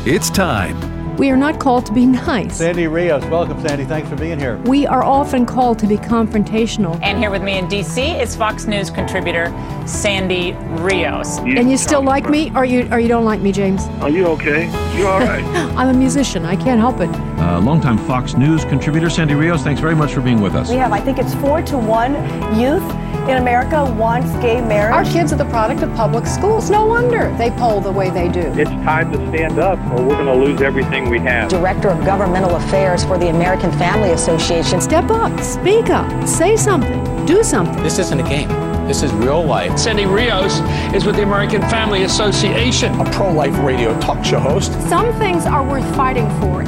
It's time. We are not called to be nice. Sandy Rios, welcome, Sandy. Thanks for being here. We are often called to be confrontational. And here with me in D.C. is Fox News contributor Sandy Rios. And you still like me, or you don't like me, James? Are you okay? You all right? I'm a musician. I can't help it. Longtime Fox News contributor Sandy Rios, thanks very much for being with us. We have, I think it's 4-1 youth in America wants gay marriage. Our kids are the product of public schools. No wonder they poll the way they do. It's time to stand up or we're going to lose everything we have. Director of Governmental Affairs for the American Family Association. Step up, speak up, say something, do something. This isn't a game. This is real life. Sandy Rios is with the American Family Association, a pro-life radio talk show host. Some things are worth fighting for.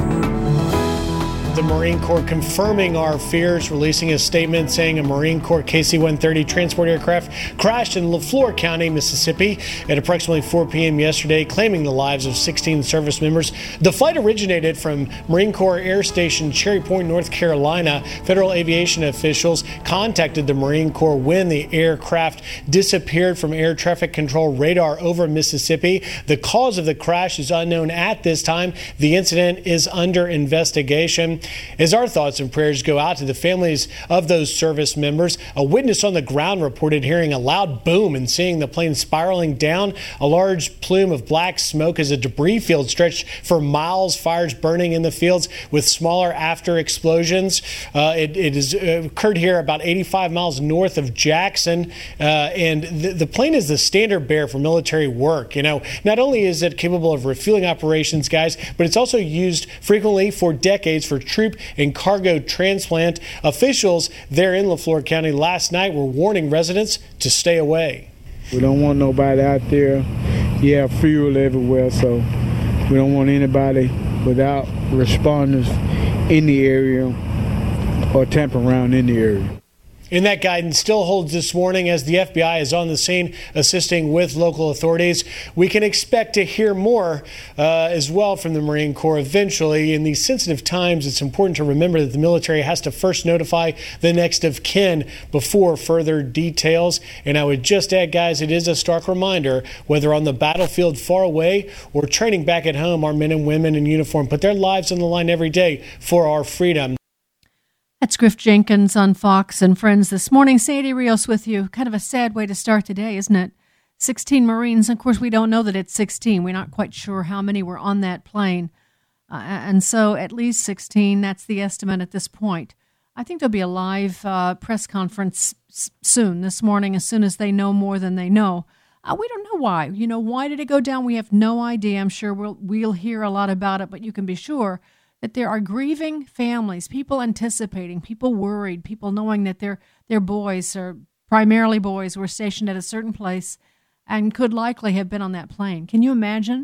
The Marine Corps confirming our fears, releasing a statement saying a Marine Corps KC-130 transport aircraft crashed in Lafleur County, Mississippi at approximately 4 p.m. yesterday, claiming the lives of 16 service members. The flight originated from Marine Corps Air Station Cherry Point, North Carolina. Federal aviation officials contacted the Marine Corps when the aircraft disappeared from air traffic control radar over Mississippi. The cause of the crash is unknown at this time. The incident is under investigation. As our thoughts and prayers go out to the families of those service members, a witness on the ground reported hearing a loud boom and seeing the plane spiraling down. A large plume of black smoke as a debris field stretched for miles, fires burning in the fields with smaller after explosions. It has occurred here about 85 miles north of Jackson, and the plane is the standard bearer for military work. You know, not only is it capable of refueling operations, guys, but it's also used frequently for decades for troop and cargo transplant. Officials there in Lafleur County last night were warning residents to stay away. We don't want nobody out there. You have fuel everywhere, so we don't want anybody without responders in the area or tampering around in the area. And that guidance still holds this morning as the FBI is on the scene assisting with local authorities. We can expect to hear more as well from the Marine Corps eventually. In these sensitive times, it's important to remember that the military has to first notify the next of kin before further details. And I would just add, guys, it is a stark reminder, whether on the battlefield far away or training back at home, our men and women in uniform put their lives on the line every day for our freedom. That's Griff Jenkins on Fox and Friends this morning. Sandy Rios with you. Kind of a sad way to start the day, isn't it? 16 Marines. Of course, we don't know that it's 16. We're not quite sure how many were on that plane. And so at least 16, that's the estimate at this point. I think there'll be a live press conference soon, this morning, as soon as they know more than they know. We don't know why. You know, why did it go down? We have no idea. I'm sure we'll hear a lot about it, but you can be sure that there are grieving families, people anticipating, people worried, people knowing that their boys, or primarily boys, were stationed at a certain place and could likely have been on that plane. Can you imagine?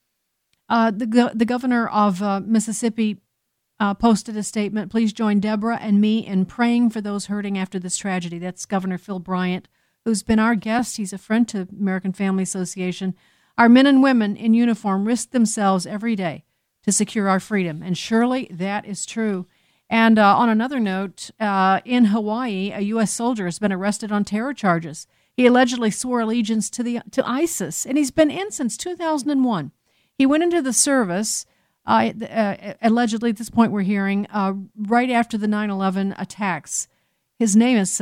The governor of Mississippi posted a statement. Please join Deborah and me in praying for those hurting after this tragedy. That's Governor Phil Bryant, who's been our guest. He's a friend to American Family Association. Our men and women in uniform risk themselves every day to secure our freedom. And surely that is true. And on another note, in Hawaii, a U.S. soldier has been arrested on terror charges. He allegedly swore allegiance to ISIS, and he's been in since 2001. He went into the service, allegedly at this point we're hearing, right after the 9/11 attacks. His name is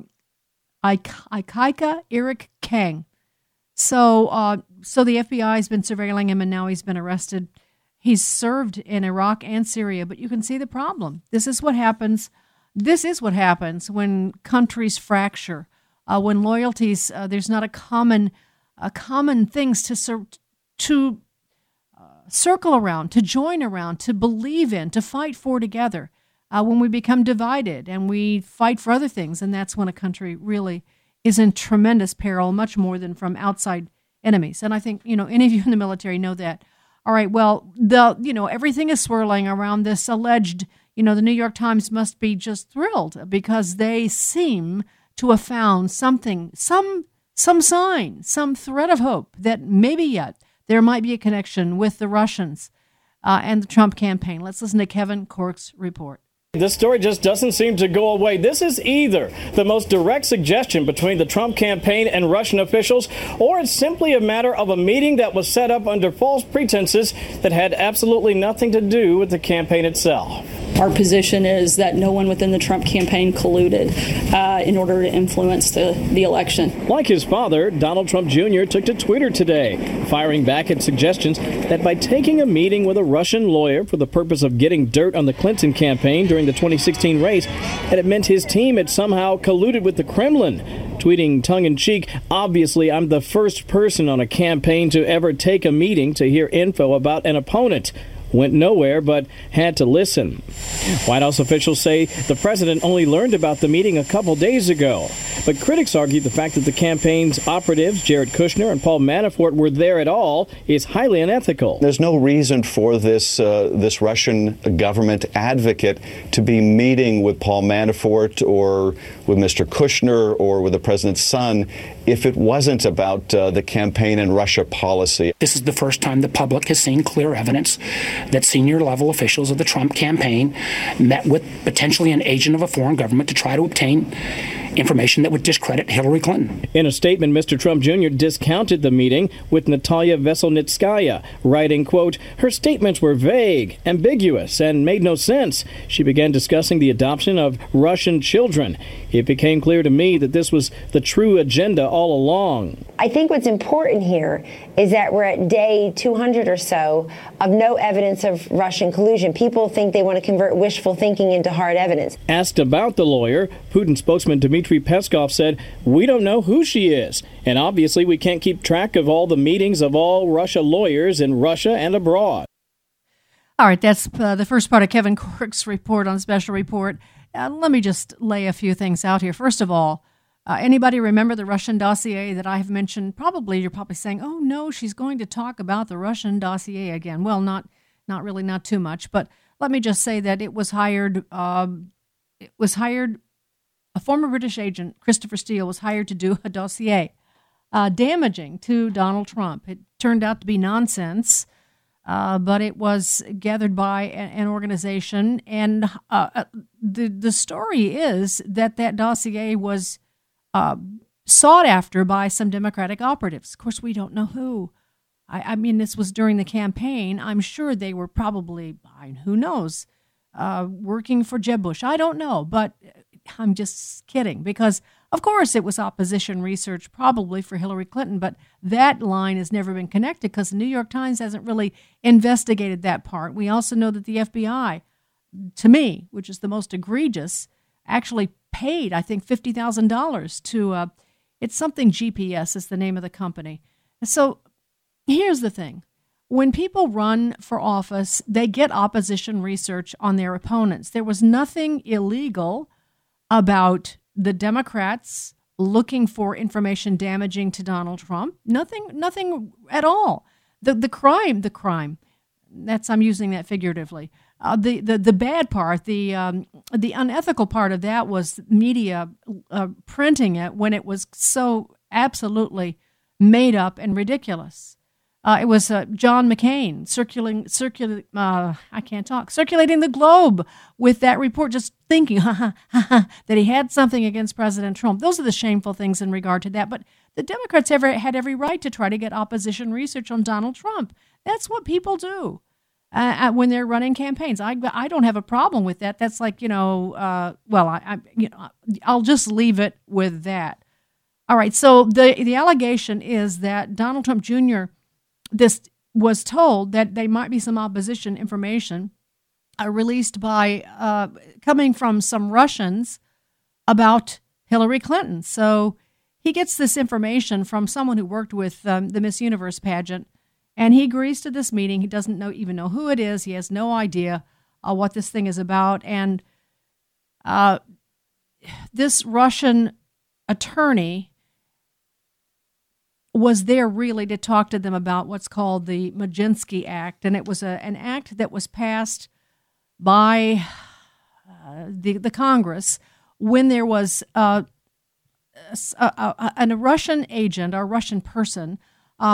Ikaika Eric Kang. So the FBI has been surveilling him, and now he's been arrested. He's served in Iraq and Syria, but you can see the problem. This is what happens. This is what happens when countries fracture, when loyalties, there's not a common things to circle around, to join around, to believe in, to fight for together. When we become divided and we fight for other things, and that's when a country really is in tremendous peril, much more than from outside enemies. And I think, any of you in the military know that. All right, well, everything is swirling around this alleged, the New York Times must be just thrilled because they seem to have found something, some sign, some thread of hope that maybe yet there might be a connection with the Russians and the Trump campaign. Let's listen to Kevin Corke's report. This story just doesn't seem to go away. This is either the most direct suggestion between the Trump campaign and Russian officials, or it's simply a matter of a meeting that was set up under false pretenses that had absolutely nothing to do with the campaign itself. Our position is that no one within the Trump campaign colluded in order to influence the election. Like his father, Donald Trump Jr. took to Twitter today, firing back at suggestions that by taking a meeting with a Russian lawyer for the purpose of getting dirt on the Clinton campaign during the 2016 race, that it meant his team had somehow colluded with the Kremlin. Tweeting tongue-in-cheek, "Obviously, I'm the first person on a campaign to ever take a meeting to hear info about an opponent. Went nowhere, but had to listen." White House officials say the president only learned about the meeting a couple days ago. But critics argue the fact that the campaign's operatives, Jared Kushner and Paul Manafort, were there at all is highly unethical. There's no reason for this Russian government advocate to be meeting with Paul Manafort or with Mr. Kushner or with the president's son if it wasn't about the campaign and Russia policy. This is the first time the public has seen clear evidence that senior-level officials of the Trump campaign met with potentially an agent of a foreign government to try to obtain information that would discredit Hillary Clinton. In a statement, Mr. Trump Jr. discounted the meeting with Natalia Veselnitskaya, writing, quote, "Her statements were vague, ambiguous, and made no sense. She began discussing the adoption of Russian children. It became clear to me that this was the true agenda all along." I think what's important here is that we're at day 200 or so of no evidence of Russian collusion. People think they want to convert wishful thinking into hard evidence. Asked about the lawyer, Putin spokesman Dmitry Peskov said, "We don't know who she is, and obviously we can't keep track of all the meetings of all Russia lawyers in Russia and abroad." All right, that's the first part of Kevin Corke's report on Special Report. Let me just lay a few things out here. First of all, anybody remember the Russian dossier that I have mentioned? You're probably saying, "Oh no, she's going to talk about the Russian dossier again." Well, not really, not too much. But let me just say that it was hired. A former British agent, Christopher Steele, was hired to do a dossier damaging to Donald Trump. It turned out to be nonsense, but it was gathered by an organization. And the story is that dossier was sought after by some Democratic operatives. Of course, we don't know who. I mean, this was during the campaign. I'm sure they were probably, who knows, working for Jeb Bush. I don't know, but I'm just kidding, because of course it was opposition research probably for Hillary Clinton, but that line has never been connected because the New York Times hasn't really investigated that part. We also know that the FBI, to me, which is the most egregious, actually paid, I think, $50,000 to, it's something GPS is the name of the company. So here's the thing. When people run for office, they get opposition research on their opponents. There was nothing illegal about the Democrats looking for information damaging to Donald Trump. Nothing at all. The crime. I'm using that figuratively. The bad part, the unethical part of that was media printing it when it was so absolutely made up and ridiculous. It was John McCain circulating the globe with that report, just thinking that he had something against President Trump. Those are the shameful things in regard to that. But the Democrats had every right to try to get opposition research on Donald Trump. That's what people do when they're running campaigns. I don't have a problem with that. That's like, I'll just leave it with that. All right. So the allegation is that Donald Trump Jr. This was told that there might be some opposition information released by coming from some Russians about Hillary Clinton. So he gets this information from someone who worked with the Miss Universe pageant, and he agrees to this meeting. He doesn't even know who it is. He has no idea what this thing is about. And this Russian attorney was there really to talk to them about what's called the Majinsky Act. And it was an act that was passed by the Congress when there was a Russian agent or Russian person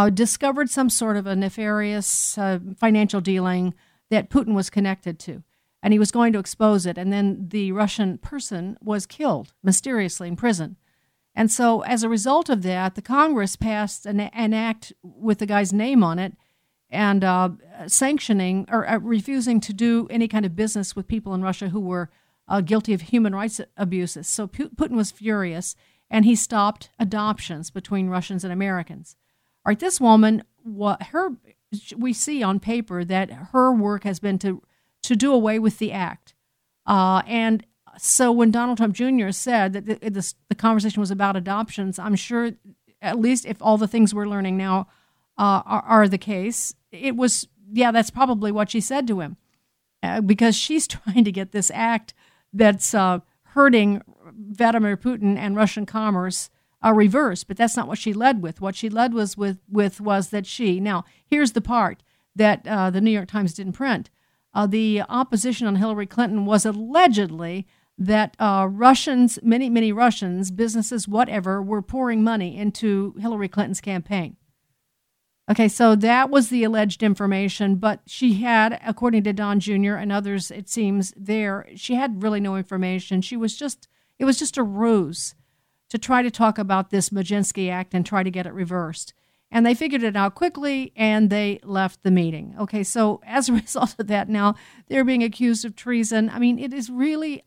discovered some sort of a nefarious financial dealing that Putin was connected to. and he was going to expose it. And then the Russian person was killed mysteriously in prison. And so as a result of that, the Congress passed an act with the guy's name on it and sanctioning or refusing to do any kind of business with people in Russia who were guilty of human rights abuses. So Putin was furious, and he stopped adoptions between Russians and Americans. All right, this woman, we see on paper that her work has been to do away with the act. And so when Donald Trump Jr. said that the conversation was about adoptions, I'm sure, at least if all the things we're learning now are the case, it was, that's probably what she said to him. Because she's trying to get this act that's hurting Vladimir Putin and Russian commerce reversed, but that's not what she led with. What she led was that now, here's the part that the New York Times didn't print. The opposition on Hillary Clinton was allegedly that Russians, many Russians, businesses, whatever, were pouring money into Hillary Clinton's campaign. Okay, so that was the alleged information, but she had, according to Don Jr. and others, it seems she had really no information. It was just a ruse to try to talk about this Majinsky Act and try to get it reversed. And they figured it out quickly, and they left the meeting. Okay, so as a result of that, now they're being accused of treason. I mean, it is really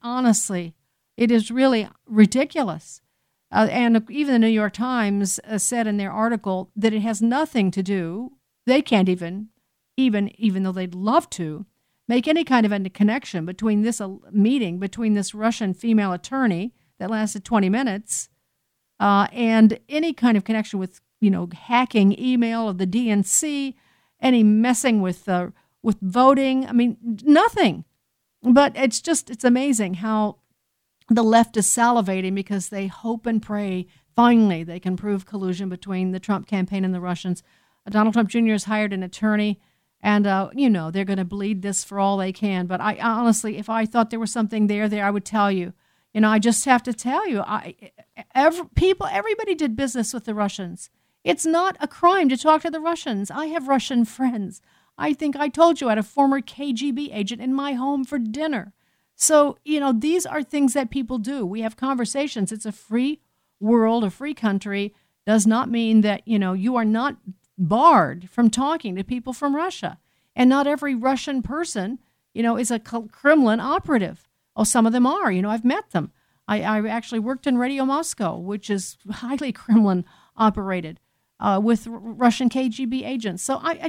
ridiculous. And even the New York Times said in their article that it has nothing to do, they can't even though they'd love to, make any kind of a connection between this meeting, between this Russian female attorney that lasted 20 minutes, and any kind of connection with, hacking email of the DNC, any messing with voting. I mean, nothing. But it's amazing how the left is salivating because they hope and pray finally they can prove collusion between the Trump campaign and the Russians. Donald Trump Jr. has hired an attorney, and, they're going to bleed this for all they can. But I honestly, if I thought there was something there, I would tell you. I just have to tell you, everybody did business with the Russians. It's not a crime to talk to the Russians. I have Russian friends. I think I told you I had a former KGB agent in my home for dinner. So, these are things that people do. We have conversations. It's a free world, a free country. Does not mean that, you are not barred from talking to people from Russia. And not every Russian person, is a Kremlin operative. Oh, some of them are. I've met them. I actually worked in Radio Moscow, which is highly Kremlin operated with Russian KGB agents. So I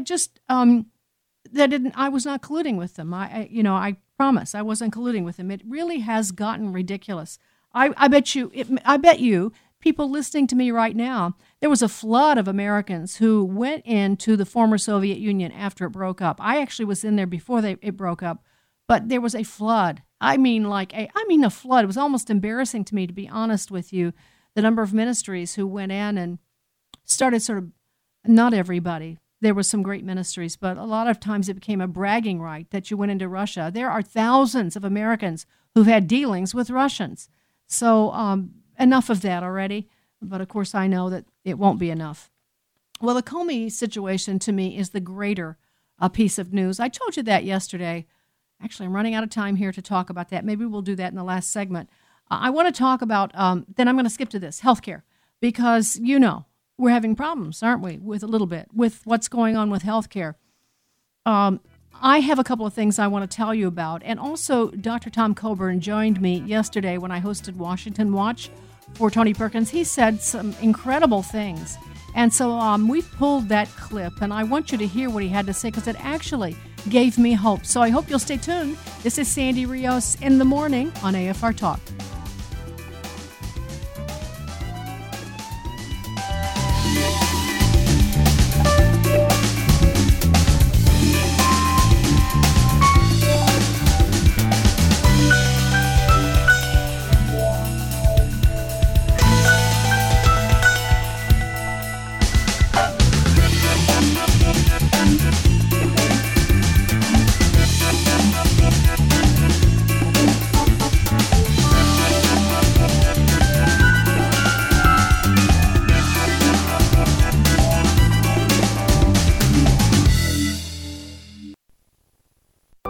was not colluding with them. I promise I wasn't colluding with them. It really has gotten ridiculous. I bet you, people listening to me right now, there was a flood of Americans who went into the former Soviet Union after it broke up. I actually was in there before it broke up, but there was a flood. I mean a flood. It was almost embarrassing to me, to be honest with you, the number of ministries who went in and started not everybody. There were some great ministries, but a lot of times it became a bragging right that you went into Russia. There are thousands of Americans who've had dealings with Russians. So enough of that already. But, of course, I know that it won't be enough. Well, the Comey situation, to me, is the greater piece of news. I told you that yesterday. Actually, I'm running out of time here to talk about that. Maybe we'll do that in the last segment. I want to talk about, then I'm going to skip to this, healthcare, because, we're having problems, aren't we, with what's going on with healthcare. I have a couple of things I want to tell you about. And also, Dr. Tom Coburn joined me yesterday when I hosted Washington Watch for Tony Perkins. He said some incredible things. And so we pulled that clip, and I want you to hear what he had to say because it actually gave me hope. So I hope you'll stay tuned. This is Sandy Rios in the morning on AFR Talk.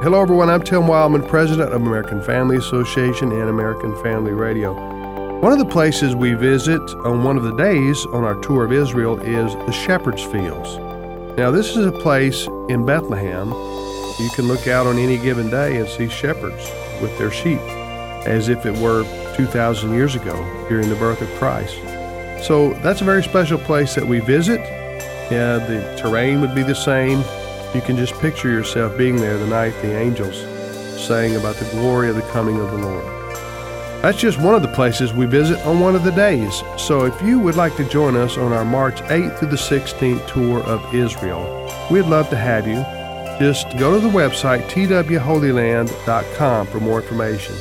Hello everyone, I'm Tim Wildman, President of American Family Association and American Family Radio. One of the places we visit on one of the days on our tour of Israel is the Shepherd's Fields. Now this is a place in Bethlehem. You can look out on any given day and see shepherds with their sheep, as if it were 2,000 years ago during the birth of Christ. So that's a very special place that we visit. Yeah, the terrain would be the same. You can just picture yourself being there the night the angels sang about the glory of the coming of the Lord. That's just one of the places we visit on one of the days. So if you would like to join us on our March 8th through the 16th tour of Israel, we'd love to have you. Just go to the website twholyland.com for more information.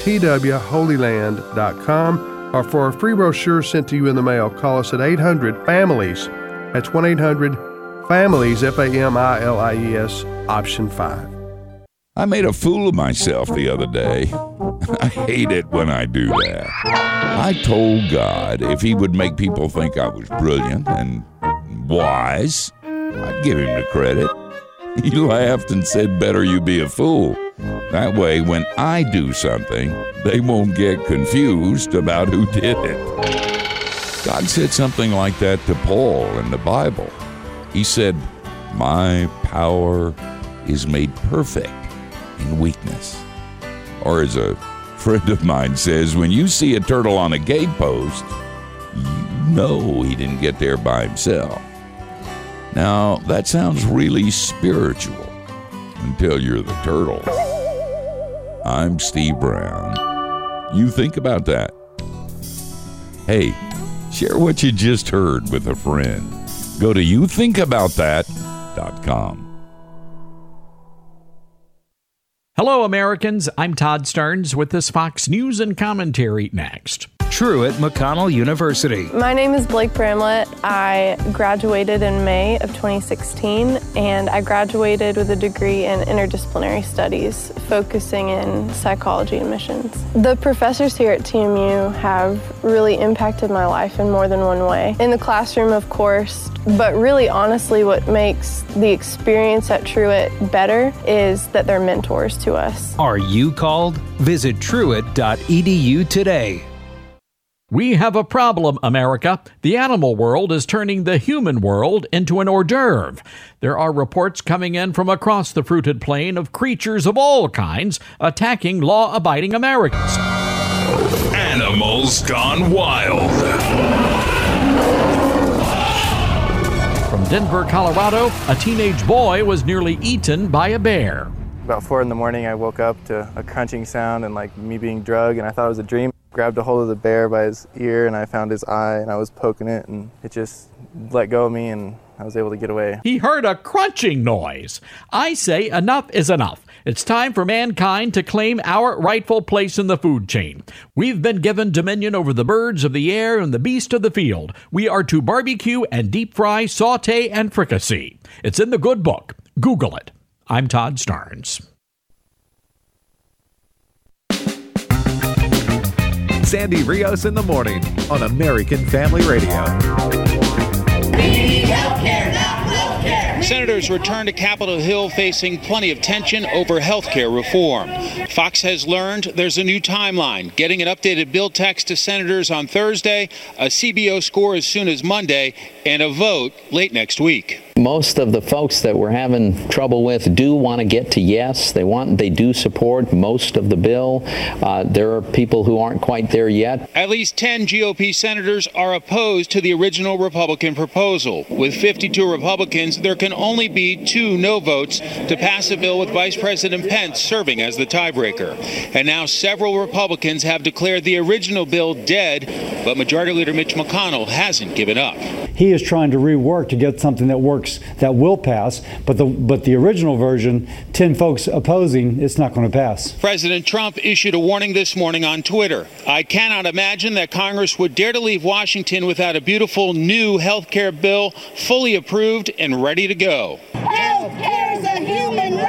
twholyland.com, or for a free brochure sent to you in the mail, call us at 800-FAMILIES. That's 1-800-FAMILIES, F-A-M-I-L-I-E-S, option 5. I made a fool of myself the other day. I hate it when I do that. I told God if he would make people think I was brilliant and wise, I'd give him the credit. He laughed and said, better you be a fool. That way, when I do something, they won't get confused about who did it. God said something like that to Paul in the Bible. He said, my power is made perfect in weakness. Or as a friend of mine says, when you see a turtle on a gate post, you know he didn't get there by himself. Now, that sounds really spiritual until you're the turtle. I'm Steve Brown. You think about that. Hey, share what you just heard with a friend. Go to youthinkaboutthat.com. Hello, Americans. I'm Todd Starnes with this Fox News and Commentary next. Truett McConnell University. My name is Blake Bramlett. I graduated in May of 2016, and I graduated with a degree in interdisciplinary studies, focusing in psychology and missions. The professors here at TMU have really impacted my life in more than one way. In the classroom, of course, but really honestly what makes the experience at Truett better is that they're mentors to us. Are you called? Visit truett.edu today. We have a problem, America. The animal world is turning the human world into an hors d'oeuvre. There are reports coming in from across the fruited plain of creatures of all kinds attacking law-abiding Americans. Animals Gone Wild. From Denver, Colorado, a teenage boy was nearly eaten by a bear. About 4 in the morning, I woke up to a crunching sound and like me being drugged, and I thought it was a dream. Grabbed a hold of the bear by his ear, and I found his eye, and I was poking it, and it just let go of me, and I was able to get away. He heard a crunching noise. I say enough is enough. It's time for mankind to claim our rightful place in the food chain. We've been given dominion over the birds of the air and the beasts of the field. We are to barbecue and deep fry, saute and fricassee. It's in the good book. Google it. I'm Todd Starnes. Sandy Rios in the morning on American Family Radio. Senators return to Capitol Hill facing plenty of tension over health care reform. Fox has learned there's a new timeline, getting an updated bill text to senators on Thursday, a CBO score as soon as Monday, and a vote late next week. Most of the folks that we're having trouble with do want to get to yes. They do support most of the bill. There are people who aren't quite there yet. At least 10 GOP senators are opposed to the original Republican proposal. With 52 Republicans, there can only be 2 no votes to pass a bill with Vice President Pence serving as the tiebreaker. And now several Republicans have declared the original bill dead, but Majority Leader Mitch McConnell hasn't given up. He is trying to rework to get something that works, that will pass, but the original version, 10 folks opposing, it's not going to pass. President Trump issued a warning this morning on Twitter. I cannot imagine that Congress would dare to leave Washington without a beautiful new health care bill fully approved and ready to go. Health care is a human right.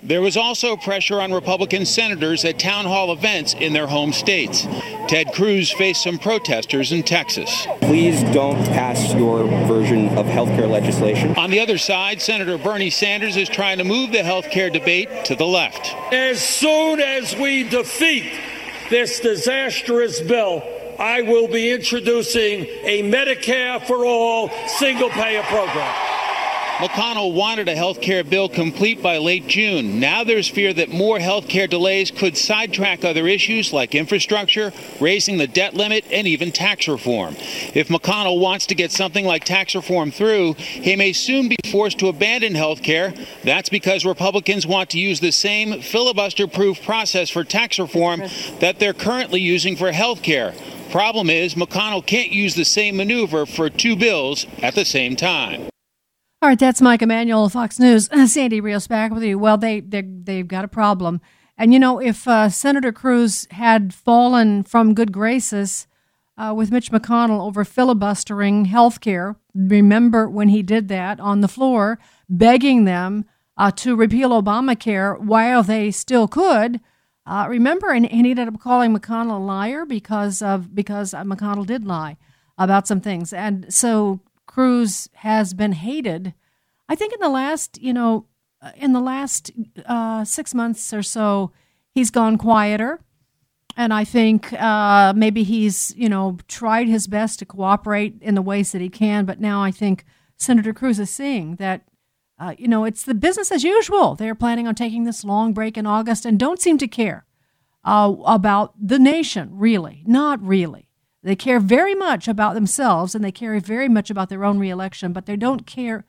There was also pressure on Republican senators at town hall events in their home states. Ted Cruz faced some protesters in Texas. Please don't pass your version of health care legislation. On the other side, Senator Bernie Sanders is trying to move the health care debate to the left. As soon as we defeat this disastrous bill, I will be introducing a Medicare for all single-payer program. McConnell wanted a health care bill complete by late June. Now there's fear that more health care delays could sidetrack other issues like infrastructure, raising the debt limit, and even tax reform. If McConnell wants to get something like tax reform through, he may soon be forced to abandon health care. That's because Republicans want to use the same filibuster-proof process for tax reform that they're currently using for health care. Problem is, McConnell can't use the same maneuver for two bills at the same time. All right, that's Mike Emanuel, Fox News. Sandy Rios back with you. Well, they've got a problem. And, you know, if Senator Cruz had fallen from good graces with Mitch McConnell over filibustering health care, remember when he did that on the floor, begging them to repeal Obamacare while they still could, remember, and he ended up calling McConnell a liar because McConnell did lie about some things. And so Cruz has been hated. I think in the last 6 months or so, he's gone quieter. And I think maybe he's, tried his best to cooperate in the ways that he can. But now I think Senator Cruz is seeing that, it's the business as usual. They're planning on taking this long break in August and don't seem to care about the nation, really. Not really. They care very much about themselves, and they care very much about their own reelection, but they don't care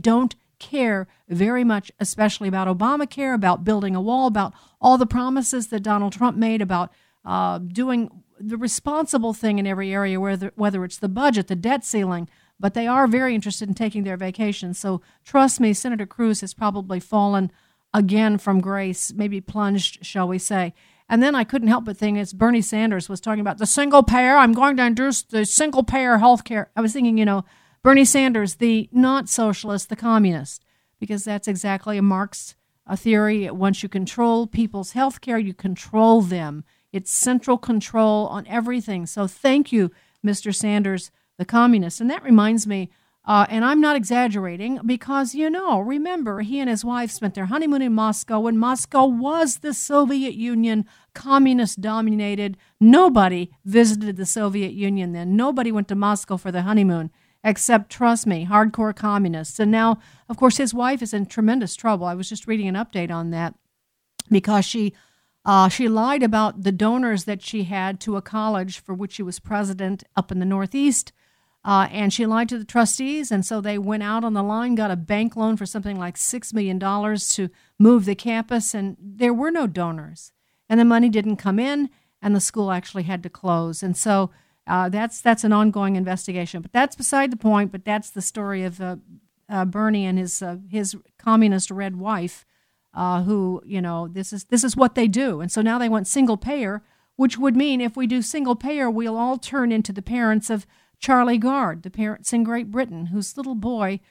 very much, especially about Obamacare, about building a wall, about all the promises that Donald Trump made about doing the responsible thing in every area, whether it's the budget, the debt ceiling. But they are very interested in taking their vacation. So trust me, Senator Cruz has probably fallen again from grace, maybe plunged, shall we say. And then I couldn't help but think as Bernie Sanders was talking about the single payer, I'm going to introduce the single payer health care. I was thinking, Bernie Sanders, the not socialist, the communist, because that's exactly a Marx theory. Once you control people's health care, you control them. It's central control on everything. So thank you, Mr. Sanders, the communist. And that reminds me, and I'm not exaggerating, because, remember, he and his wife spent their honeymoon in Moscow when Moscow was the Soviet Union, communist-dominated. Nobody visited the Soviet Union then. Nobody went to Moscow for the honeymoon, except, trust me, hardcore communists. And now, of course, his wife is in tremendous trouble. I was just reading an update on that because she lied about the donors that she had to a college for which she was president up in the Northeast. And she lied to the trustees, and so they went out on the line, got a bank loan for something like $6 million to move the campus, and there were no donors. And the money didn't come in, and the school actually had to close. And so that's an ongoing investigation. But that's beside the point, but that's the story of Bernie and his communist red wife, who, this is what they do. And so now they want single payer, which would mean if we do single payer, we'll all turn into the parents of Charlie Gard, the parents in Great Britain, whose little boy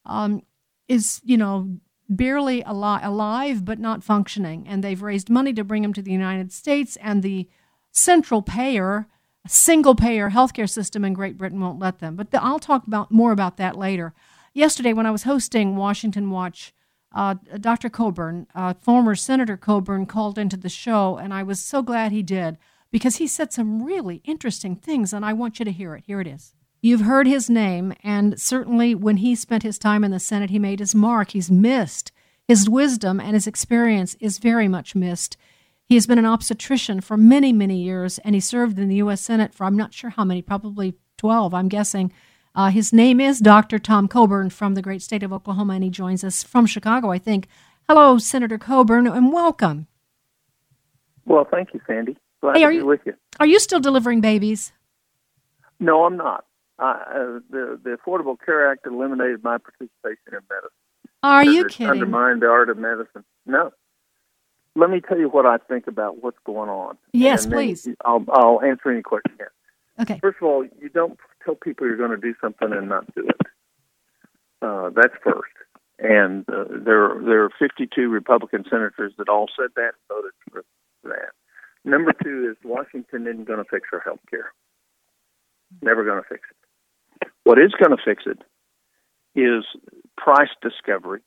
is, barely alive but not functioning. And they've raised money to bring him to the United States, and the central payer, single-payer healthcare system in Great Britain won't let them. But I'll talk more about that later. Yesterday, when I was hosting Washington Watch, Dr. Coburn, former Senator Coburn, called into the show, and I was so glad he did, because he said some really interesting things, and I want you to hear it. Here it is. You've heard his name, and certainly when he spent his time in the Senate, he made his mark. He's missed. His wisdom and his experience is very much missed. He has been an obstetrician for many, many years, and he served in the U.S. Senate for I'm not sure how many, probably 12, I'm guessing. His name is Dr. Tom Coburn from the great state of Oklahoma, and he joins us from Chicago, I think. Hello, Senator Coburn, and welcome. Well, thank you, Sandy. Glad to be with you. Are you still delivering babies? No, I'm not. The Affordable Care Act eliminated my participation in medicine. Are you kidding? Undermined the art of medicine. No. Let me tell you what I think about what's going on. Yes, please. I'll answer any question. Okay. First of all, you don't tell people you're going to do something and not do it. That's first. And there are 52 Republican senators that all said that and voted for that. Number two is Washington isn't going to fix our health care. Never going to fix it. What is going to fix it is price discovery.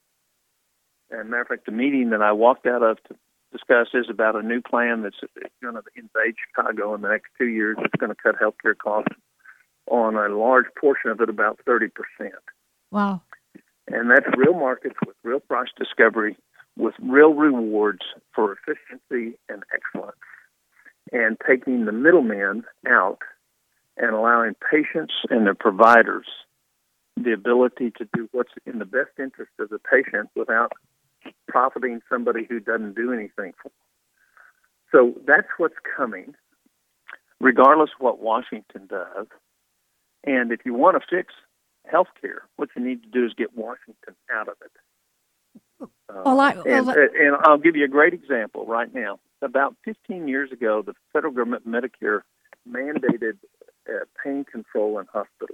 And matter of fact, the meeting that I walked out of to discuss is about a new plan that's going to invade Chicago in the next 2 years. It's going to cut health care costs on a large portion of it, about 30%. Wow. And that's real markets with real price discovery, with real rewards for efficiency and excellence, and taking the middlemen out and allowing patients and their providers the ability to do what's in the best interest of the patient without profiting somebody who doesn't do anything for them. So that's what's coming, regardless of what Washington does. And if you want to fix health care, what you need to do is get Washington out of it. And I'll give you a great example right now. About 15 years ago, the federal government, Medicare, mandated pain control in hospitals.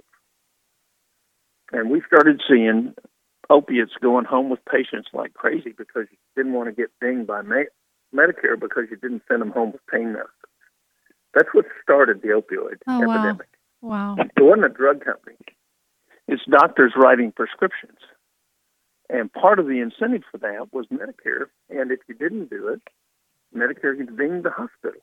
And we started seeing opiates going home with patients like crazy because you didn't want to get dinged by Medicare because you didn't send them home with pain medicine. That's what started the opioid epidemic. Wow. It wasn't a drug company. It's doctors writing prescriptions. And part of the incentive for that was Medicare. And if you didn't do it, Medicare could ding the hospital.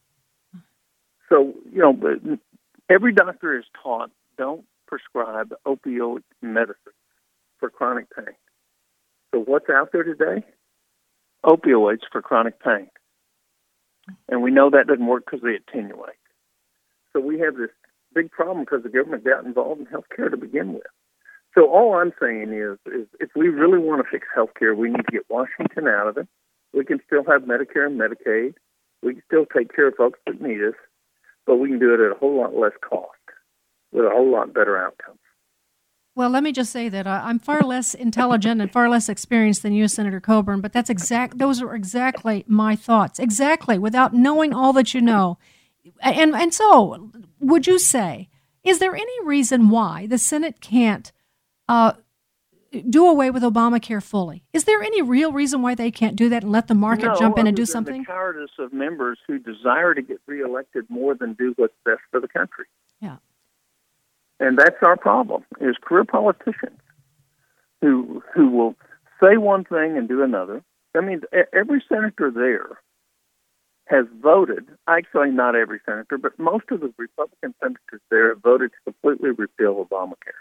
So, every doctor is taught, don't prescribe opioid medicine for chronic pain. So what's out there today? Opioids for chronic pain. And we know that doesn't work because they attenuate. So we have this big problem because the government got involved in health care to begin with. So all I'm saying is if we really want to fix health care, we need to get Washington out of it. We can still have Medicare and Medicaid. We can still take care of folks that need us, but we can do it at a whole lot less cost with a whole lot better outcomes. Well, let me just say that I'm far less intelligent and far less experienced than you, Senator Coburn, but those are exactly my thoughts. Exactly, without knowing all that you know. And so, would you say, is there any reason why the Senate can't do away with Obamacare fully? Is there any real reason why they can't do that and let the market jump in and do something? The cowardice of members who desire to get reelected more than do what's best for the country. Yeah. And that's our problem, is career politicians who will say one thing and do another. I mean, every senator there has voted, actually not every senator, but most of the Republican senators there have voted to completely repeal Obamacare.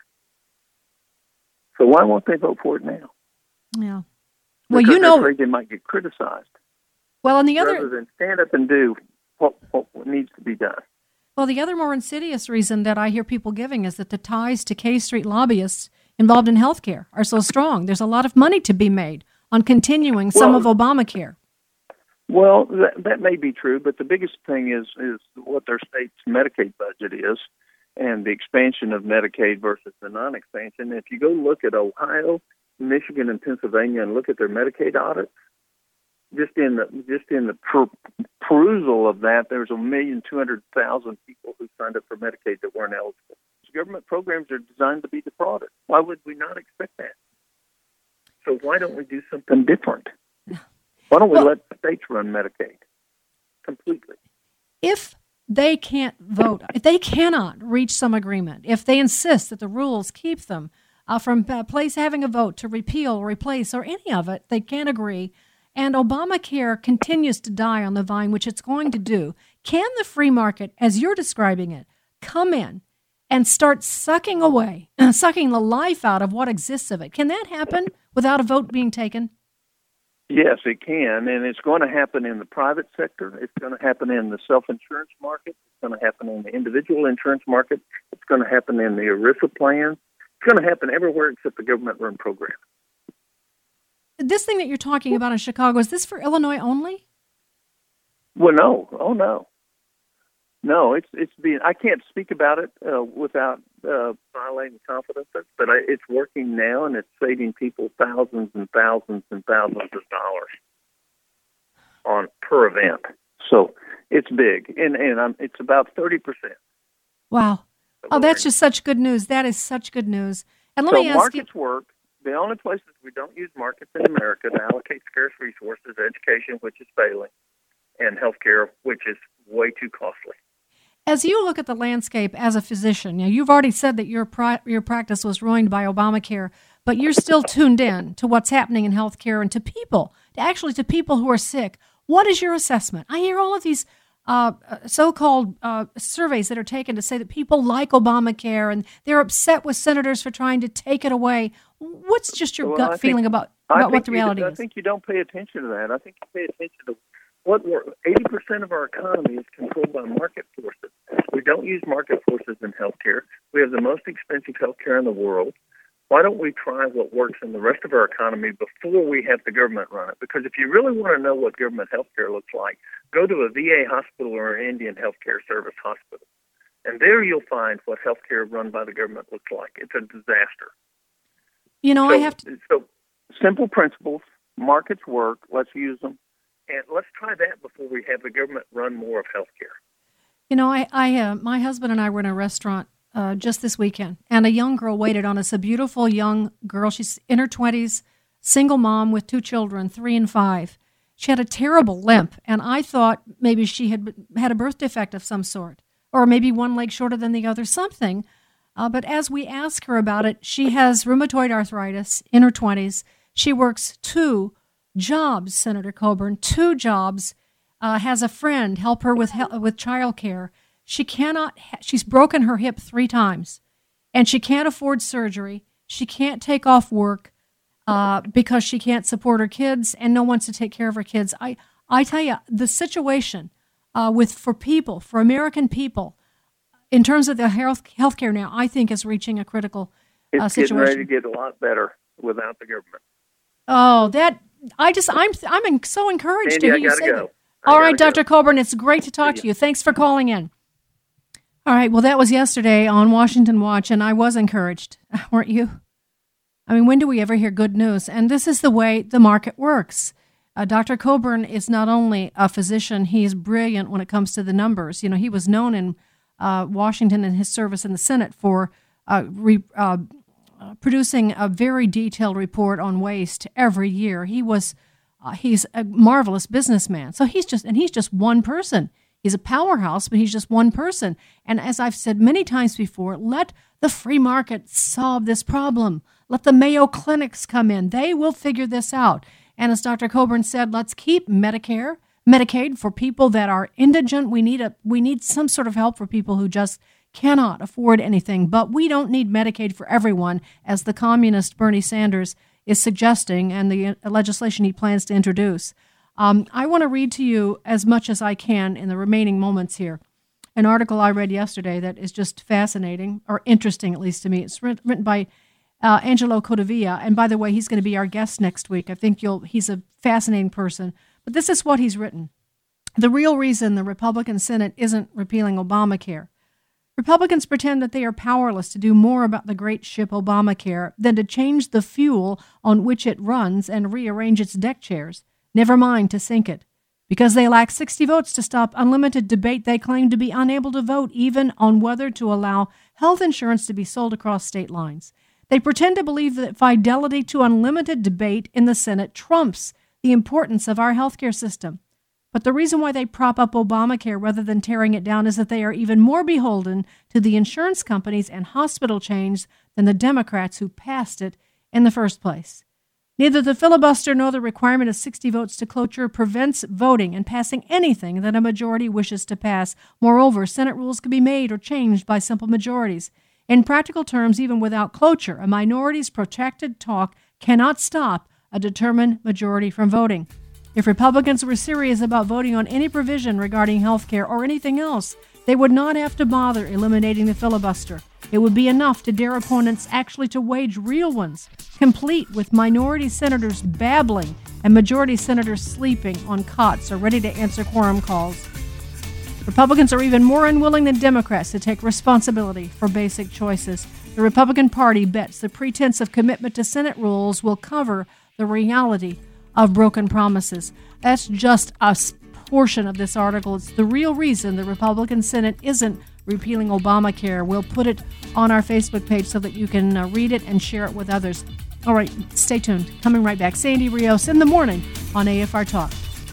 So why won't they vote for it now? Yeah. Well, because they're afraid they might get criticized. Well, and the other, rather than stand up and do what needs to be done. Well, the other more insidious reason that I hear people giving is that the ties to K Street lobbyists involved in health care are so strong. There's a lot of money to be made on continuing some of Obamacare. Well, that may be true, but the biggest thing is what their state's Medicaid budget is and the expansion of Medicaid versus the non-expansion. If you go look at Ohio, Michigan, and Pennsylvania and look at their Medicaid audits, just in the perusal of that, there's 1,200,000 people who signed up for Medicaid that weren't eligible. Government programs are designed to be defrauded. Why would we not expect that? So why don't we do something different? Why don't we let states run Medicaid completely? If they can't vote, if they cannot reach some agreement, if they insist that the rules keep them from having a vote to repeal, replace, or any of it, they can't agree, and Obamacare continues to die on the vine, which it's going to do, can the free market, as you're describing it, come in and start sucking the life out of what exists of it? Can that happen without a vote being taken? Yes, it can, and it's going to happen in the private sector. It's going to happen in the self-insurance market. It's going to happen in the individual insurance market. It's going to happen in the ERISA plans. It's going to happen everywhere except the government-run program. This thing that you're talking about in Chicago, is this for Illinois only? Well, no. Oh, no. No, it's being. I can't speak about it without violating confidence, but it's working now, and it's saving people thousands and thousands and thousands of dollars per event. So it's big, and it's about 30%. Wow! Oh, that's just such good news. That is such good news. And let me ask markets work. The only places we don't use markets in America to allocate scarce resources, education, which is failing, and healthcare, which is way too costly. As you look at the landscape as a physician, you've already said that your practice was ruined by Obamacare, but you're still tuned in to what's happening in healthcare and to people who are sick. What is your assessment? I hear all of these so-called surveys that are taken to say that people like Obamacare and they're upset with senators for trying to take it away. What's just your gut feeling about what the reality is? I think you don't pay attention to that. I think you pay attention to what 80% of our economy is controlled by market forces. We don't use market forces in healthcare. We have the most expensive healthcare in the world. Why don't we try what works in the rest of our economy before we have the government run it? Because if you really want to know what government healthcare looks like, go to a VA hospital or an Indian Healthcare Service hospital. And there you'll find what healthcare run by the government looks like. It's a disaster. So simple principles, markets work, let's use them, and let's try that before we have the government run more of healthcare. My husband and I were in a restaurant just this weekend, and a young girl waited on us, a beautiful young girl. She's in her 20s, single mom with 2 children, 3 and 5. She had a terrible limp, and I thought maybe she had a birth defect of some sort, or maybe one leg shorter than the other, something. But as we ask her about it, she has rheumatoid arthritis in her 20s. She works 2 jobs, Senator Coburn, 2 jobs, has a friend help her with child care. She's broken her hip 3 times, and she can't afford surgery. She can't take off work because she can't support her kids, and no one wants to take care of her kids. I tell you, the situation for American people, in terms of the healthcare now, I think is reaching a critical situation. It's getting ready to get a lot better without the government. Oh, I'm so encouraged Sandy, to hear you say that. All right, Dr. Coburn, it's great to talk to you. Thanks for calling in. All right, well, that was yesterday on Washington Watch, and I was encouraged, weren't you? I mean, when do we ever hear good news? And this is the way the market works. Dr. Coburn is not only a physician, he is brilliant when it comes to the numbers. He was known in Washington in his service in the Senate for producing a very detailed report on waste every year. He's a marvelous businessman. So he's just one person. He's a powerhouse, but he's just one person. And as I've said many times before, let the free market solve this problem. Let the Mayo Clinics come in. They will figure this out. And as Dr. Coburn said, let's keep Medicaid for people that are indigent. We need some sort of help for people who just cannot afford anything. But we don't need Medicaid for everyone, as the communist Bernie Sanders is suggesting, and the legislation he plans to introduce. I want to read to you as much as I can in the remaining moments here an article I read yesterday that is just fascinating, or interesting at least to me. It's written by Angelo Codevilla, and by the way, he's going to be our guest next week. I think he's a fascinating person. But this is what he's written. The real reason the Republican Senate isn't repealing Obamacare. Republicans pretend that they are powerless to do more about the great ship Obamacare than to change the fuel on which it runs and rearrange its deck chairs, never mind to sink it. Because they lack 60 votes to stop unlimited debate, they claim to be unable to vote even on whether to allow health insurance to be sold across state lines. They pretend to believe that fidelity to unlimited debate in the Senate trumps the importance of our healthcare system. But the reason why they prop up Obamacare rather than tearing it down is that they are even more beholden to the insurance companies and hospital chains than the Democrats who passed it in the first place. Neither the filibuster nor the requirement of 60 votes to cloture prevents voting and passing anything that a majority wishes to pass. Moreover, Senate rules can be made or changed by simple majorities. In practical terms, even without cloture, a minority's protracted talk cannot stop a determined majority from voting. If Republicans were serious about voting on any provision regarding health care or anything else, they would not have to bother eliminating the filibuster. It would be enough to dare opponents actually to wage real ones, complete with minority senators babbling and majority senators sleeping on cots or ready to answer quorum calls. Republicans are even more unwilling than Democrats to take responsibility for basic choices. The Republican Party bets the pretense of commitment to Senate rules will cover the reality of broken promises. That's just a portion of this article. It's the real reason the Republican Senate isn't repealing Obamacare. We'll put it on our Facebook page so that you can read it and share it with others. All right, stay tuned. Coming right back. Sandy Rios in the morning on AFR Talk.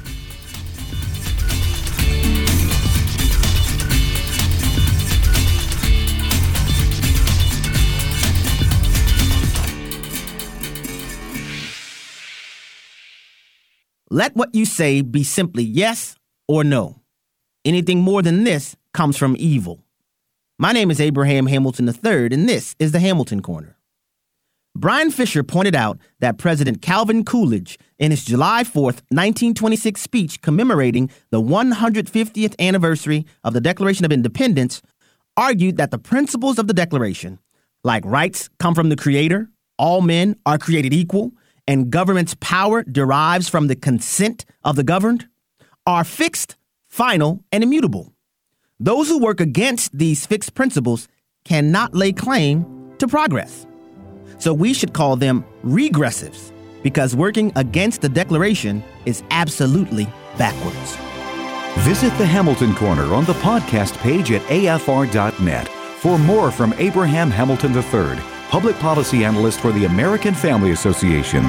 Let what you say be simply yes or no. Anything more than this comes from evil. My name is Abraham Hamilton III, and this is the Hamilton Corner. Brian Fisher pointed out that President Calvin Coolidge, in his July 4th, 1926 speech commemorating the 150th anniversary of the Declaration of Independence, argued that the principles of the Declaration, like rights come from the Creator, all men are created equal, and government's power derives from the consent of the governed, are fixed, final, and immutable. Those who work against these fixed principles cannot lay claim to progress. So we should call them regressives, because working against the Declaration is absolutely backwards. Visit the Hamilton Corner on the podcast page at afr.net for more from Abraham Hamilton III, Public Policy Analyst for the American Family Association.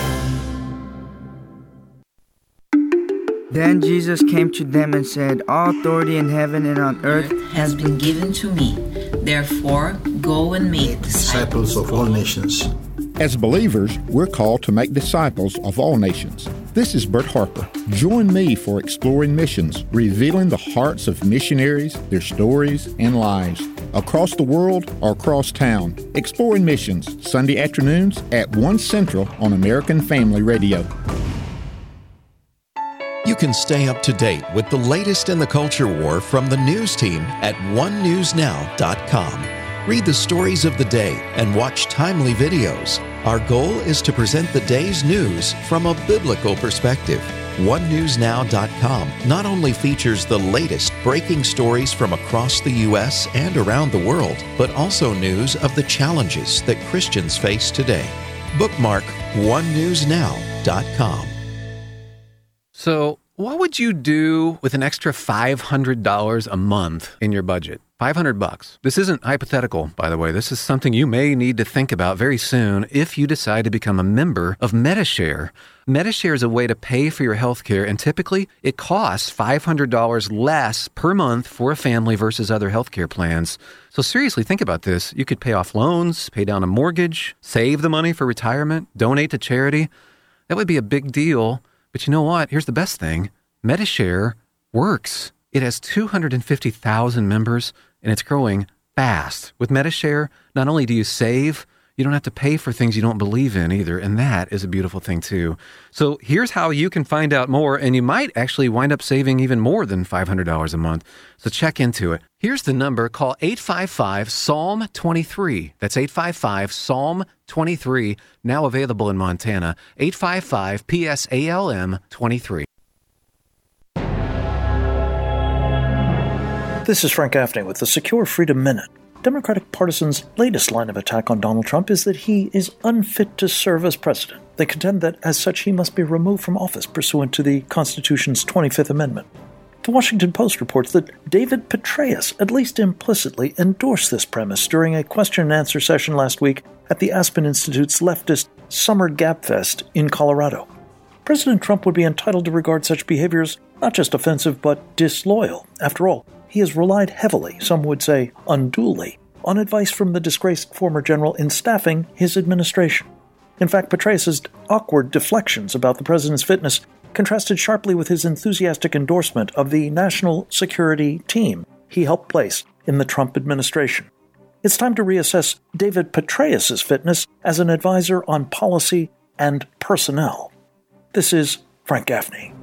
Then Jesus came to them and said, "All authority in heaven and on earth has been given to me. Therefore, go and make disciples of all nations." As believers, we're called to make disciples of all nations. This is Bert Harper. Join me for Exploring Missions, revealing the hearts of missionaries, their stories, and lives. Across the world or across town. Exploring Missions, Sunday afternoons at 1 Central on American Family Radio. You can stay up to date with the latest in the culture war from the news team at onenewsnow.com. Read the stories of the day and watch timely videos. Our goal is to present the day's news from a biblical perspective. OneNewsNow.com not only features the latest breaking stories from across the U.S. and around the world, but also news of the challenges that Christians face today. Bookmark OneNewsNow.com. So, what would you do with an extra $500 a month in your budget? $500. This isn't hypothetical, by the way. This is something you may need to think about very soon if you decide to become a member of Medi-Share. Medi-Share is a way to pay for your health care, and typically it costs $500 less per month for a family versus other health care plans. So seriously, think about this. You could pay off loans, pay down a mortgage, save the money for retirement, donate to charity. That would be a big deal. But you know what? Here's the best thing. Medi-Share works. It has 250,000 members, and it's growing fast. With Medi-Share, not only do you save, you don't have to pay for things you don't believe in either, and that is a beautiful thing too. So here's how you can find out more, and you might actually wind up saving even more than $500 a month. So check into it. Here's the number. Call 855-PSALM-23. That's 855-PSALM-23, now available in Montana. 855-PSALM-23. This is Frank Gaffney with the Secure Freedom Minute. Democratic partisans' latest line of attack on Donald Trump is that he is unfit to serve as president. They contend that, as such, he must be removed from office pursuant to the Constitution's 25th Amendment. The Washington Post reports that David Petraeus, at least implicitly, endorsed this premise during a question-and-answer session last week at the Aspen Institute's leftist Summer Gabfest in Colorado. President Trump would be entitled to regard such behavior as not just offensive but disloyal. After all, he has relied heavily, some would say unduly, on advice from the disgraced former general in staffing his administration. In fact, Petraeus' awkward deflections about the president's fitness contrasted sharply with his enthusiastic endorsement of the national security team he helped place in the Trump administration. It's time to reassess David Petraeus' fitness as an advisor on policy and personnel. This is Frank Gaffney.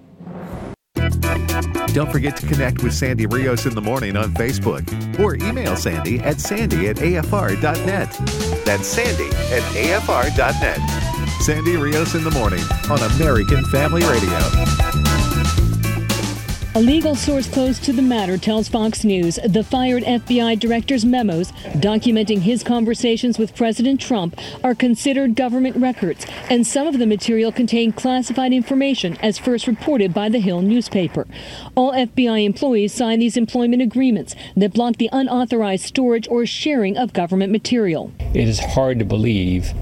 Don't forget to connect with Sandy Rios in the morning on Facebook or email Sandy at sandy@afr.net. That's sandy@afr.net. Sandy Rios in the morning on American Family Radio. A legal source close to the matter tells Fox News the fired FBI director's memos documenting his conversations with President Trump are considered government records, and some of the material contained classified information as first reported by the Hill newspaper. All FBI employees signed these employment agreements that block the unauthorized storage or sharing of government material. It is hard to believe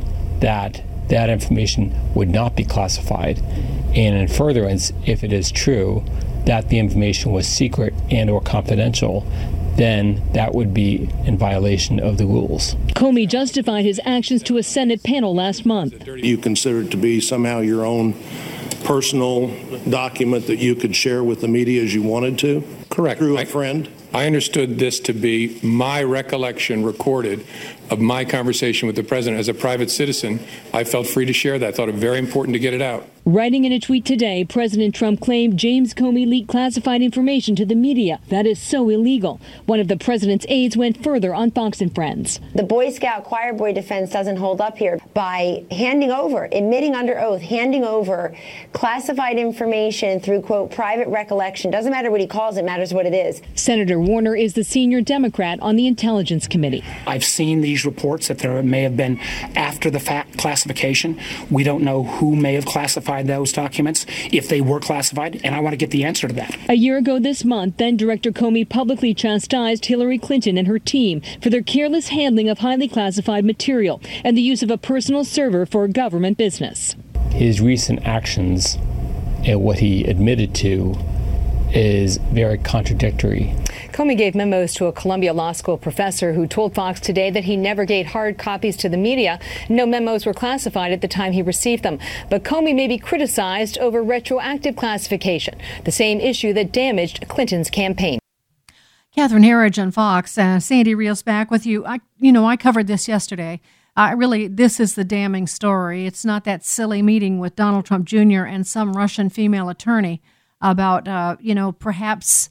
that that information would not be classified. And in furtherance, if it is true that the information was secret and or confidential, then that would be in violation of the rules. Comey justified his actions to a Senate panel last month. You consider it to be somehow your own personal document that you could share with the media as you wanted to? Correct. Through a friend? I understood this to be my recollection recorded of my conversation with the president. As a private citizen, I felt free to share that. I thought it very important to get it out. Writing in a tweet today, President Trump claimed James Comey leaked classified information to the media. That is so illegal. One of the president's aides went further on Fox and Friends. The Boy Scout choir boy defense doesn't hold up here. By handing over, admitting under oath, handing over classified information through, quote, private recollection, doesn't matter what he calls it, matters what it is. Senator Warner is the senior Democrat on the Intelligence Committee. I've seen these reports that there may have been after the fact classification. We don't know who may have classified those documents, if they were classified, and I want to get the answer to that. A year ago this month, then Director Comey publicly chastised Hillary Clinton and her team for their careless handling of highly classified material and the use of a personal server for government business. His recent actions and what he admitted to is very contradictory. Comey gave memos to a Columbia Law School professor who told Fox today that he never gave hard copies to the media. No memos were classified at the time he received them. But Comey may be criticized over retroactive classification, the same issue that damaged Clinton's campaign. Catherine Herridge on Fox. Sandy Rios back with you. I covered this yesterday. This is the damning story. It's not that silly meeting with Donald Trump Jr. and some Russian female attorney about, perhaps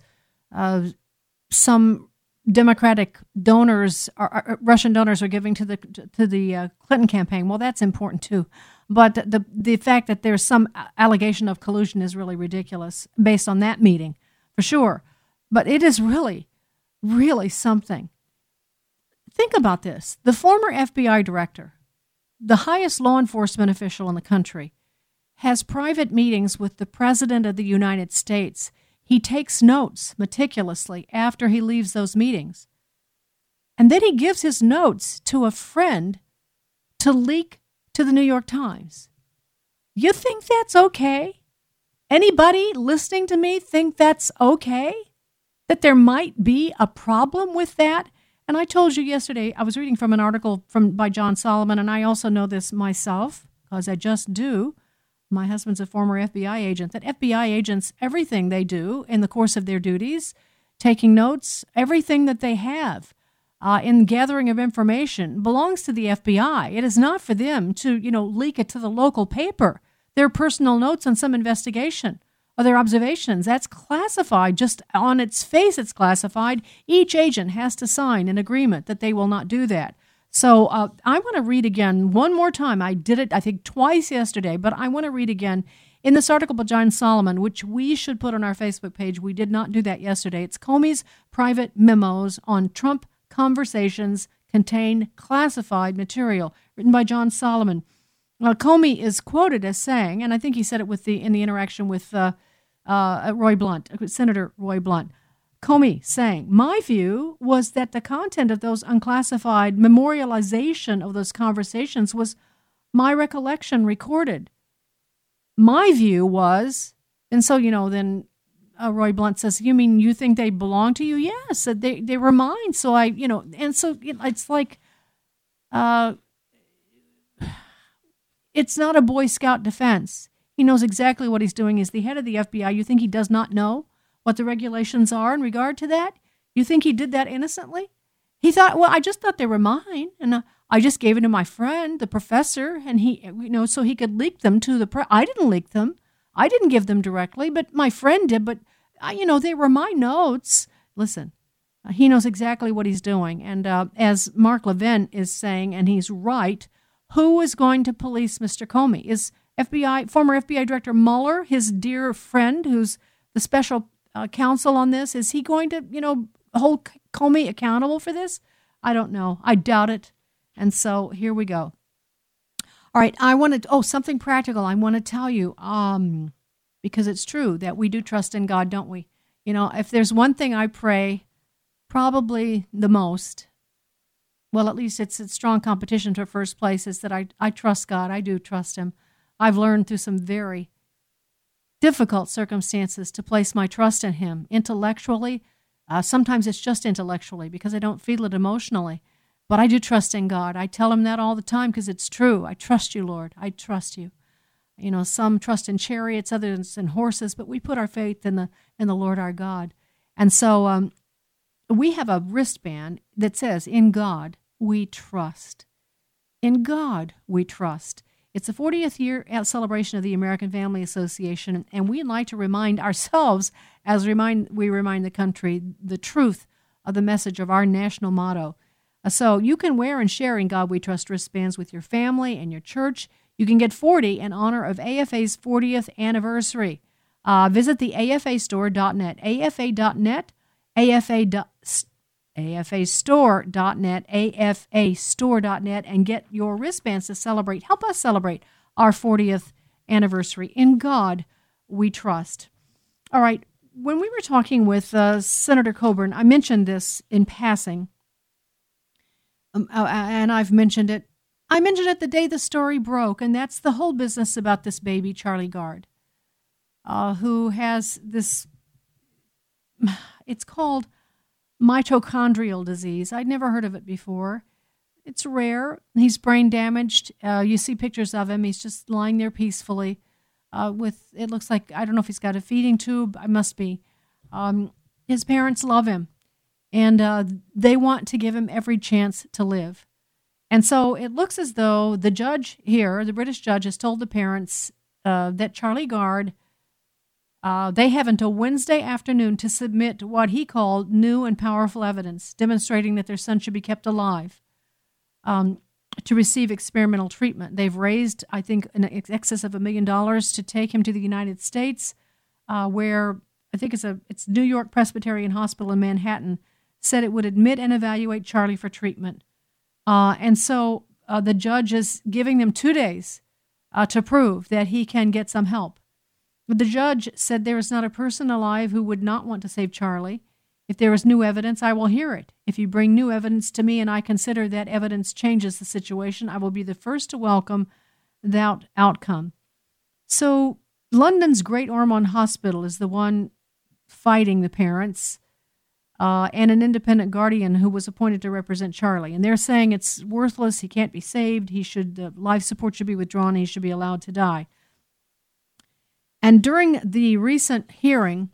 some Democratic donors, or Russian donors, are giving to the Clinton campaign. Well, that's important too, but the fact that there's some allegation of collusion is really ridiculous based on that meeting, for sure. But it is really, really something. Think about this: the former FBI director, the highest law enforcement official in the country, has private meetings with the President of the United States. He takes notes meticulously after he leaves those meetings. And then he gives his notes to a friend to leak to the New York Times. You think that's okay? Anybody listening to me think that's okay? That there might be a problem with that? And I told you yesterday, I was reading from an article by John Solomon, and I also know this myself, because I just do. My husband's a former FBI agent, that FBI agents, everything they do in the course of their duties, taking notes, everything that they have in gathering of information belongs to the FBI. It is not for them to, leak it to the local paper. Their personal notes on some investigation or their observations, that's classified. Just on its face, it's classified. Each agent has to sign an agreement that they will not do that. So I want to read again one more time. I did it, I think, twice yesterday, but I want to read again in this article by John Solomon, which we should put on our Facebook page. We did not do that yesterday. It's Comey's private memos on Trump conversations contain classified material, written by John Solomon. Comey is quoted as saying, and I think he said it in the interaction with Roy Blunt, Senator Roy Blunt, Comey saying, my view was that the content of those unclassified memorialization of those conversations was my recollection recorded. My view was, and so, then Roy Blunt says, you mean you think they belong to you? Yes, they were mine. So and so it's like, it's not a Boy Scout defense. He knows exactly what he's doing. He's the head of the FBI. You think he does not know what the regulations are in regard to that? You think he did that innocently? He thought, well, I just thought they were mine, and I just gave it to my friend, the professor, and he, so he could leak them to the press. I didn't leak them. I didn't give them directly, but my friend did. But they were my notes. Listen, he knows exactly what he's doing, and as Mark Levin is saying, and he's right, who is going to police Mr. Comey? Is former FBI Director Mueller, his dear friend, who's the special counsel on this, is he going to, hold Comey accountable for this? I don't know. I doubt it. And so here we go. All right. Something practical I want to tell you, because it's true that we do trust in God, don't we? If there's one thing I pray probably the most well, at least it's a strong competition for first place, is that I trust God. I do trust him. I've learned through some very difficult circumstances to place my trust in him intellectually. Sometimes it's just intellectually because I don't feel it emotionally. But I do trust in God. I tell him that all the time because it's true. I trust you, Lord. I trust you. You know, some trust in chariots, others in horses, but we put our faith in the Lord our God. And so we have a wristband that says, "In God we trust." In God we trust. It's the 40th year celebration of the American Family Association, and we'd like to remind ourselves, as we remind the country, the truth of the message of our national motto. So you can wear and share In God We Trust wristbands with your family and your church. You can get 40 in honor of AFA's 40th anniversary. Visit the afastore.net, afa.net, afastore.net, afastore.net, and get your wristbands to celebrate. Help us celebrate our 40th anniversary. In God we trust. All right, when we were talking with Senator Coburn, I mentioned this in passing, and I've mentioned it. I mentioned it the day the story broke, and that's the whole business about this baby, Charlie Gard, who has this, it's called mitochondrial disease. I'd never heard of it before. It's rare. He's brain damaged. You see pictures of him. He's just lying there peacefully it looks like, I don't know if he's got a feeding tube. It must be. His parents love him, and they want to give him every chance to live. And so it looks as though the judge here, the British judge, has told the parents that Charlie Gard, they have until Wednesday afternoon to submit what he called new and powerful evidence demonstrating that their son should be kept alive to receive experimental treatment. They've raised, I think, in excess of $1 million to take him to the United States, where I think it's New York Presbyterian Hospital in Manhattan said it would admit and evaluate Charlie for treatment. And so the judge is giving them 2 days to prove that he can get some help. But the judge said there is not a person alive who would not want to save Charlie. If there is new evidence, I will hear it. If you bring new evidence to me and I consider that evidence changes the situation, I will be the first to welcome that outcome. So London's Great Ormond Hospital is the one fighting the parents, and an independent guardian who was appointed to represent Charlie. And they're saying it's worthless, he can't be saved, life support should be withdrawn, he should be allowed to die. And during the recent hearing,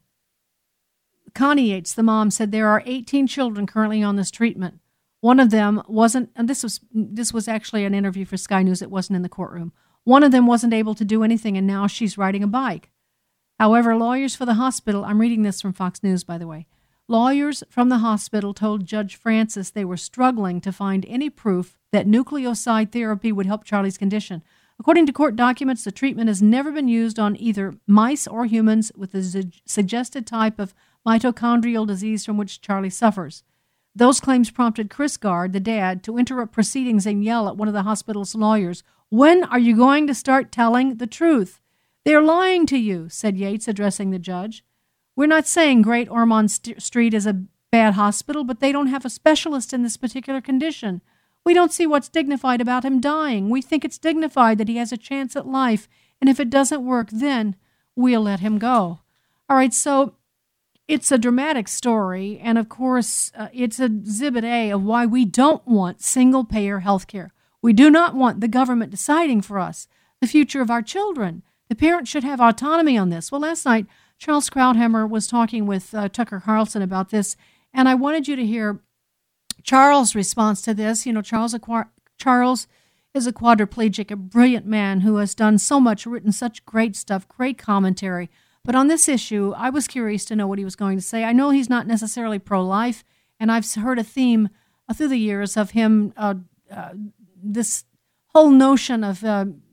Connie Yates, the mom, said there are 18 children currently on this treatment. One of them wasn't, and this was actually an interview for Sky News, it wasn't in the courtroom. One of them wasn't able to do anything, and now she's riding a bike. However, lawyers for the hospital, I'm reading this from Fox News, by the way, lawyers from the hospital told Judge Francis they were struggling to find any proof that nucleoside therapy would help Charlie's condition. According to court documents, the treatment has never been used on either mice or humans with the suggested type of mitochondrial disease from which Charlie suffers. Those claims prompted Chris Gard, the dad, to interrupt proceedings and yell at one of the hospital's lawyers, "When are you going to start telling the truth? They're lying to you," said Yates, addressing the judge. "We're not saying Great Ormond Street is a bad hospital, but they don't have a specialist in this particular condition. We don't see what's dignified about him dying. We think it's dignified that he has a chance at life, and if it doesn't work, then we'll let him go." All right, so it's a dramatic story, and of course, it's Exhibit A of why we don't want single-payer health care. We do not want the government deciding for us the future of our children. The parents should have autonomy on this. Well, last night, Charles Krauthammer was talking with Tucker Carlson about this, and I wanted you to hear Charles' response to this. You know, Charles is a quadriplegic, a brilliant man who has done so much, written such great stuff, great commentary. But on this issue, I was curious to know what he was going to say. I know he's not necessarily pro-life, and I've heard a theme through the years of him, this whole notion of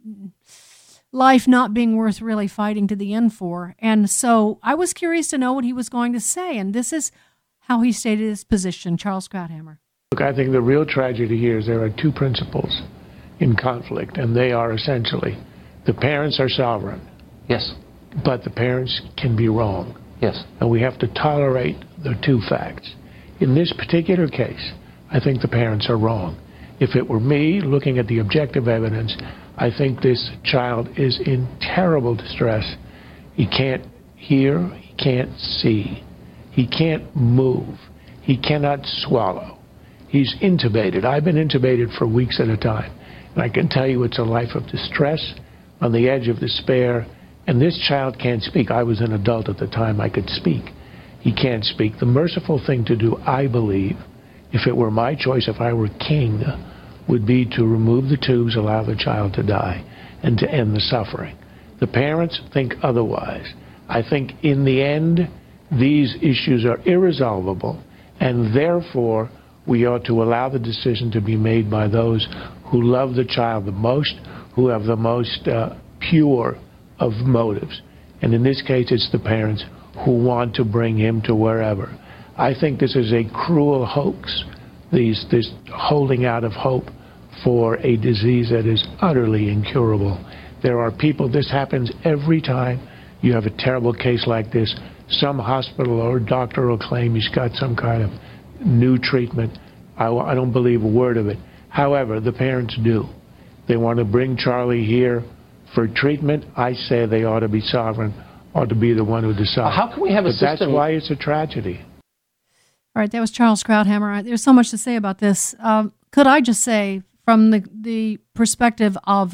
life not being worth really fighting to the end for. And so I was curious to know what he was going to say, and this is how he stated his position. Charles Krauthammer. Look, I think the real tragedy here is there are two principles in conflict, and they are essentially the parents are sovereign. Yes. But the parents can be wrong. Yes. And we have to tolerate the two facts. In this particular case, I think the parents are wrong. If it were me, looking at the objective evidence, I think this child is in terrible distress. He can't hear, he can't see, he can't move, he cannot swallow. He's intubated. I've been intubated for weeks at a time, and I can tell you it's a life of distress, on the edge of despair, and this child can't speak. I was an adult at the time. I could speak. He can't speak. The merciful thing to do, I believe, if it were my choice, if I were king, would be to remove the tubes, allow the child to die, and to end the suffering. The parents think otherwise. I think in the end, these issues are irresolvable, and therefore we ought to allow the decision to be made by those who love the child the most, who have the most pure of motives. And in this case, it's the parents who want to bring him to wherever. I think this is a cruel hoax, this holding out of hope for a disease that is utterly incurable. There are people, this happens every time you have a terrible case like this. Some hospital or doctor will claim he's got some kind of new treatment. I don't believe a word of it. However, the parents do. They want to bring Charlie here for treatment. I say they ought to be sovereign, ought to be the one who decides. How can we have a system? That's why it's a tragedy. All right, that was Charles Krauthammer. There's so much to say about this. Could I just say, from the perspective of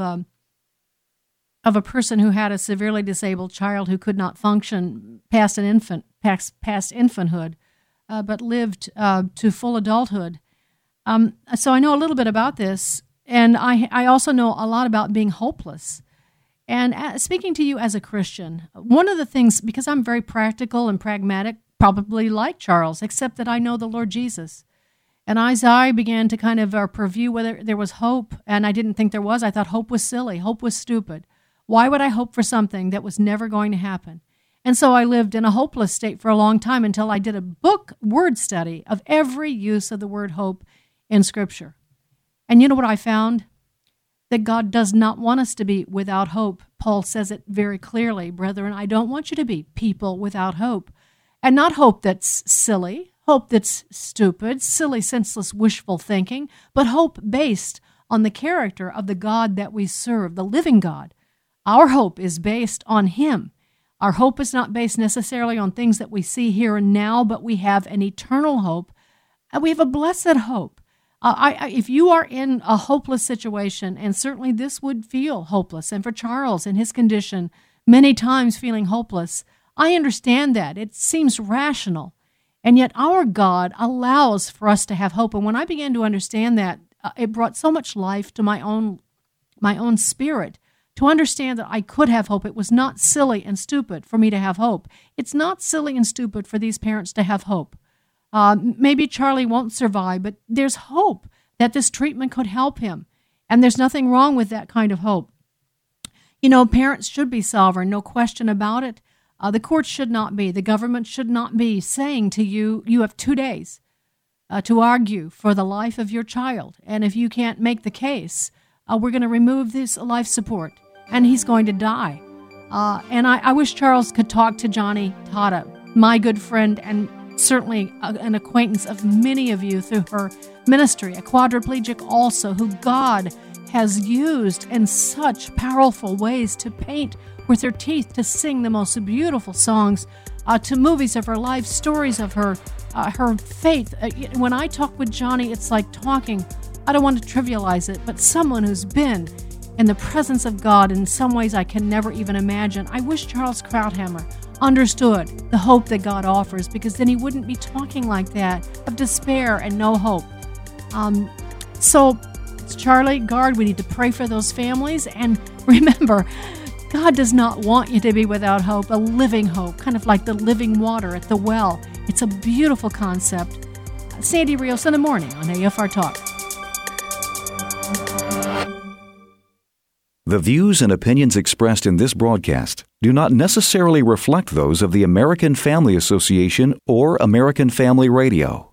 a person who had a severely disabled child who could not function past infanthood, but lived to full adulthood. So I know a little bit about this, and I also know a lot about being hopeless. And speaking to you as a Christian, one of the things, because I'm very practical and pragmatic, probably like Charles, except that I know the Lord Jesus. And as I began to kind of preview whether there was hope, and I didn't think there was, I thought hope was silly, hope was stupid. Why would I hope for something that was never going to happen? And so I lived in a hopeless state for a long time until I did a word study of every use of the word hope in Scripture. And you know what I found? That God does not want us to be without hope. Paul says it very clearly, brethren, I don't want you to be people without hope. And not hope that's silly, hope that's stupid, silly, senseless, wishful thinking, but hope based on the character of the God that we serve, the living God. Our hope is based on Him. Our hope is not based necessarily on things that we see here and now, but we have an eternal hope, and we have a blessed hope. If you are in a hopeless situation, and certainly this would feel hopeless, and for Charles in his condition, many times feeling hopeless, I understand that. It seems rational. And yet our God allows for us to have hope. And when I began to understand that, it brought so much life to my own spirit to understand that I could have hope. It was not silly and stupid for me to have hope. It's not silly and stupid for these parents to have hope. Maybe Charlie won't survive, but there's hope that this treatment could help him. And there's nothing wrong with that kind of hope. You know, parents should be sovereign, no question about it. The courts should not be. The government should not be saying to you, you have 2 days to argue for the life of your child. And if you can't make the case, we're going to remove this life support, and he's going to die. And I wish Charles could talk to Johnny Tata, my good friend and certainly an acquaintance of many of you through her ministry, a quadriplegic also, who God has used in such powerful ways to paint with her teeth, to sing the most beautiful songs, to movies of her life, stories of her faith. When I talk with Johnny, it's like talking, I don't want to trivialize it, but someone who's been in the presence of God in some ways I can never even imagine. I wish Charles Krauthammer understood the hope that God offers, because then he wouldn't be talking like that of despair and no hope. So it's Charlie, Guard, we need to pray for those families. And remember, God does not want you to be without hope, a living hope, kind of like the living water at the well. It's a beautiful concept. Sandy Rios in the morning on AFR Talk. The views and opinions expressed in this broadcast do not necessarily reflect those of the American Family Association or American Family Radio.